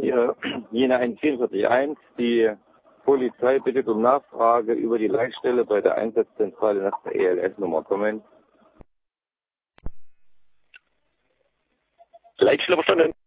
Hier, Jena 144.1, die Polizei bittet um Nachfrage über die Leitstelle bei der Einsatzzentrale nach der ELS-Nummer kommen. Leitstelle verstanden.